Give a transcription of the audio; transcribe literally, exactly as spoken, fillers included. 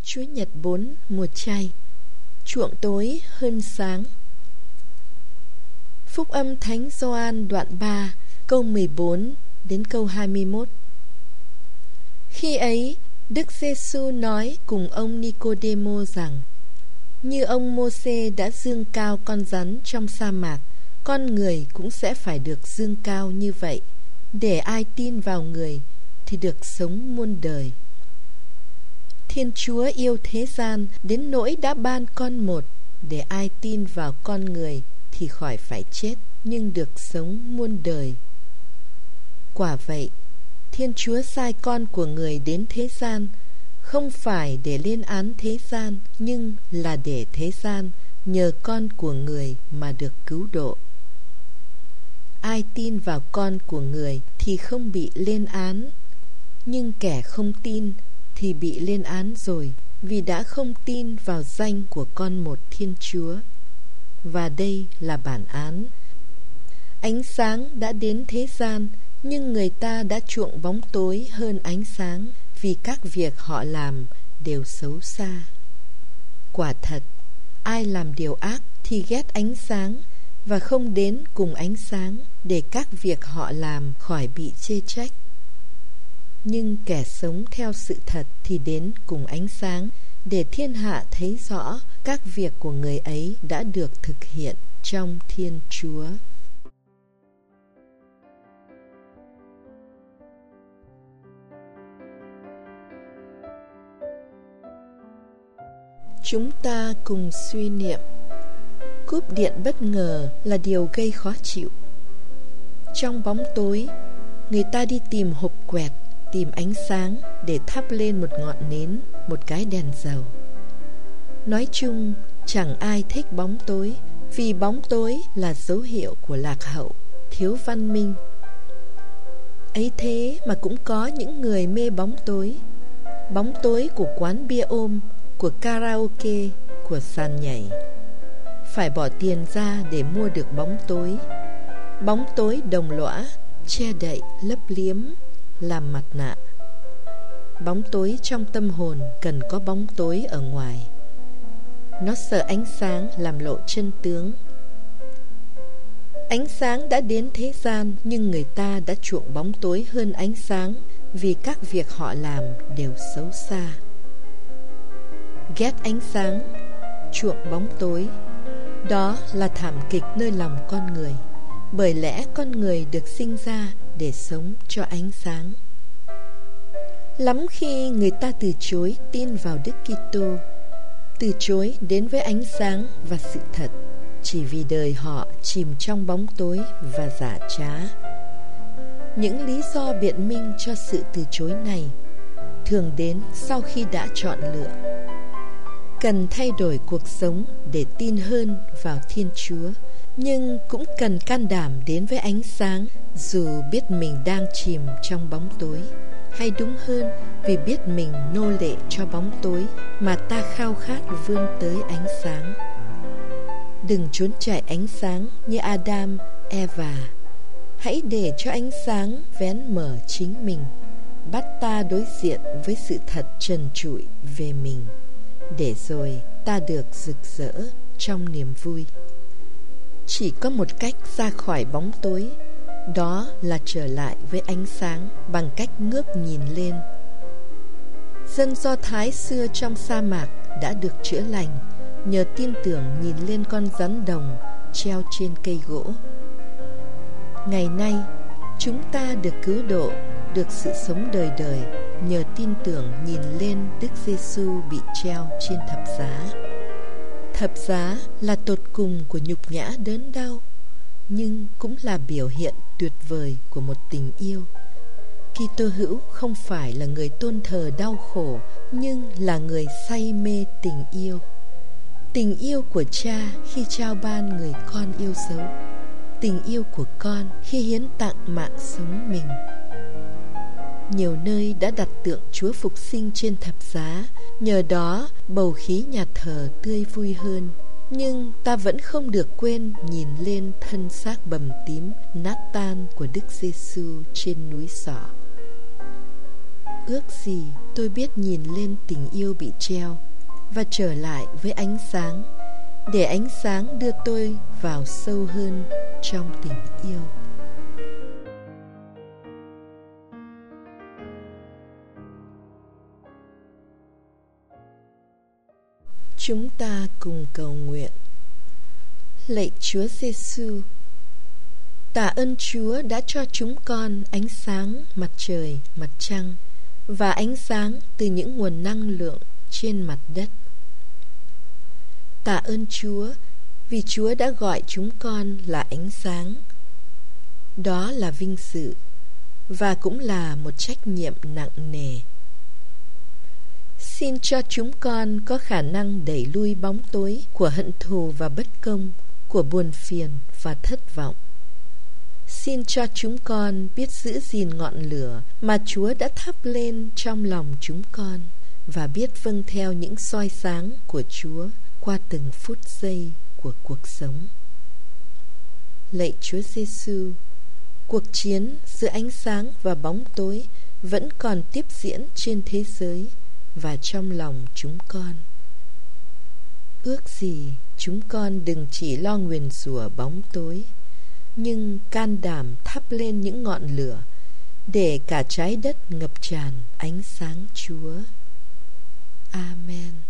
Chúa Nhật bốn mùa chay. Chuộng tối hơn sáng. Phúc âm Thánh Gioan đoạn ba, câu mười bốn đến câu hai mươi mốt. Khi ấy, Đức Giê-xu nói cùng ông Ni-cô-đê-mô rằng: như ông Mô-sê đã dương cao con rắn trong sa mạc, con người cũng sẽ phải được dương cao như vậy, để ai tin vào người thì được sống muôn đời. Thiên Chúa yêu thế gian đến nỗi đã ban con một, để ai tin vào con người thì khỏi phải chết, nhưng được sống muôn đời. Quả vậy, Thiên Chúa sai con của người đến thế gian, không phải để lên án thế gian, nhưng là để thế gian nhờ con của người mà được cứu độ. Ai tin vào con của người thì không bị lên án, nhưng kẻ không tin thì bị lên án rồi, vì đã không tin vào danh của con một Thiên Chúa. Và đây là bản án: ánh sáng đã đến thế gian, nhưng người ta đã chuộng bóng tối hơn ánh sáng, vì các việc họ làm đều xấu xa. Quả thật, ai làm điều ác thì ghét ánh sáng và không đến cùng ánh sáng, để các việc họ làm khỏi bị chê trách. Nhưng kẻ sống theo sự thật thì đến cùng ánh sáng, để thiên hạ thấy rõ các việc của người ấy đã được thực hiện trong Thiên Chúa. Chúng ta cùng suy niệm. Cúp điện bất ngờ là điều gây khó chịu. Trong bóng tối, người ta đi tìm hộp quẹt, tìm ánh sáng để thắp lên một ngọn nến, một cái đèn dầu. Nói chung, chẳng ai thích bóng tối, vì bóng tối là dấu hiệu của lạc hậu, thiếu văn minh. Ấy thế mà cũng có những người mê bóng tối. Bóng tối của quán bia ôm, của karaoke, của sàn nhảy. Phải bỏ tiền ra để mua được bóng tối. Bóng tối đồng lõa, che đậy, lấp liếm, làm mặt nạ. Bóng tối trong tâm hồn cần có bóng tối ở ngoài. Nó sợ ánh sáng làm lộ chân tướng. Ánh sáng đã đến thế gian, nhưng người ta đã chuộng bóng tối hơn ánh sáng, vì các việc họ làm đều xấu xa. Ghét ánh sáng, chuộng bóng tối, đó là thảm kịch nơi lòng con người, bởi lẽ con người được sinh ra để sống cho ánh sáng. Lắm khi người ta từ chối tin vào Đức Kitô, từ chối đến với ánh sáng và sự thật, chỉ vì đời họ chìm trong bóng tối và giả trá. Những lý do biện minh cho sự từ chối này thường đến sau khi đã chọn lựa. Cần thay đổi cuộc sống để tin hơn vào Thiên Chúa, nhưng cũng cần can đảm đến với ánh sáng, dù biết mình đang chìm trong bóng tối. Hay đúng hơn, vì biết mình nô lệ cho bóng tối mà ta khao khát vươn tới ánh sáng. Đừng trốn chạy ánh sáng như Adam, Eva. Hãy để cho ánh sáng vén mở chính mình, bắt ta đối diện với sự thật trần trụi về mình, để rồi ta được rực rỡ trong niềm vui. Chỉ có một cách ra khỏi bóng tối, đó là trở lại với ánh sáng bằng cách ngước nhìn lên. Dân Do Thái xưa trong sa mạc đã được chữa lành nhờ tin tưởng nhìn lên con rắn đồng treo trên cây gỗ. Ngày nay, chúng ta được cứu độ, được sự sống đời đời nhờ tin tưởng nhìn lên Đức Giê-xu bị treo trên thập giá. Thập giá là tột cùng của nhục nhã đớn đau, nhưng cũng là biểu hiện tuyệt vời của một tình yêu. Kitô hữu không phải là người tôn thờ đau khổ, nhưng là người say mê tình yêu. Tình yêu của Cha khi trao ban người con yêu dấu, tình yêu của con khi hiến tặng mạng sống mình. Nhiều nơi đã đặt tượng Chúa Phục sinh trên thập giá, nhờ đó bầu khí nhà thờ tươi vui hơn. Nhưng ta vẫn không được quên nhìn lên thân xác bầm tím nát tan của Đức Giê-xu trên núi Sọ. Ước gì tôi biết nhìn lên tình yêu bị treo và trở lại với ánh sáng, để ánh sáng đưa tôi vào sâu hơn trong tình yêu. Chúng ta cùng cầu nguyện. Lạy Chúa Giêsu, tạ ơn Chúa đã cho chúng con ánh sáng mặt trời, mặt trăng và ánh sáng từ những nguồn năng lượng trên mặt đất. Tạ ơn Chúa vì Chúa đã gọi chúng con là ánh sáng. Đó là vinh dự và cũng là một trách nhiệm nặng nề. Xin cho chúng con có khả năng đẩy lui bóng tối của hận thù và bất công, của buồn phiền và thất vọng. Xin cho chúng con biết giữ gìn ngọn lửa mà Chúa đã thắp lên trong lòng chúng con và biết vâng theo những soi sáng của Chúa qua từng phút giây của cuộc sống. Lạy Chúa Giêsu, cuộc chiến giữa ánh sáng và bóng tối vẫn còn tiếp diễn trên thế giới và trong lòng chúng con. Ước gì chúng con đừng chỉ lo nguyền rủa bóng tối, nhưng can đảm thắp lên những ngọn lửa để cả trái đất ngập tràn ánh sáng Chúa. Amen.